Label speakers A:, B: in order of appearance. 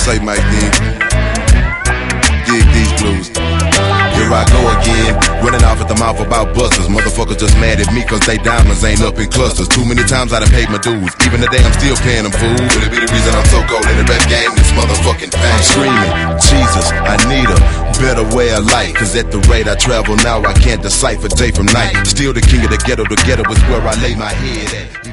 A: say, Mike Dean? Dig these blues. Here I go again, running off at the mouth about busters. Motherfuckers just mad at me cause they diamonds ain't up in clusters. Too many times I done paid my dues, even today I'm still paying them fools. Could it be the reason I'm so cold in the rap game, this motherfucking pain? I'm screaming, Jesus, I need a better way of life. Cause at the rate I travel now, I can't decipher day from night. Still the king of the ghetto is where I lay my head at.